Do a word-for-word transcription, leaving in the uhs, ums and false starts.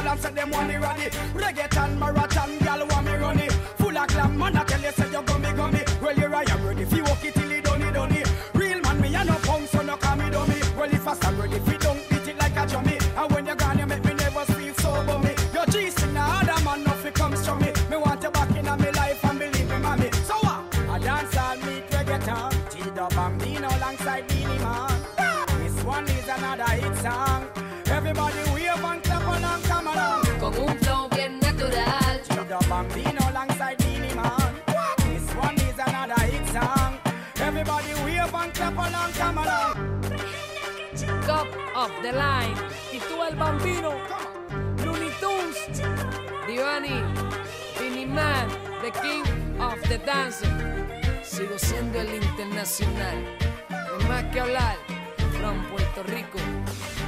and say them want it ready. Reggaeton, marathon, girl want me run it. Full of glam, man I tell you say you gummy gummy. Well you're right, I'm ready. If you walk it till you done it, done it. Real man, me a no punk, so no call me dummy. Well if I stand ready, if you don't beat it like a jummy. And when you're gone, you make me never feel so bummy. Your G's in the other man, nothing comes from me. Me want you back in my life and believe me, mommy. So what? I dance all meet reggaeton. Tito Bambino alongside Beanie Man. This one is another hit song. Everybody wave and clap along, come along. Con un flow bien natural. Tito Bambino alongside Beanie Man. This one is another hit song. Everybody wave and clap along, come along. Top of the line. Tito el Bambino. Looney Tunes. Divani. Beanie Man. The King of the Dance. Sigo siendo el internacional. No hay más que hablar. From Puerto Rico.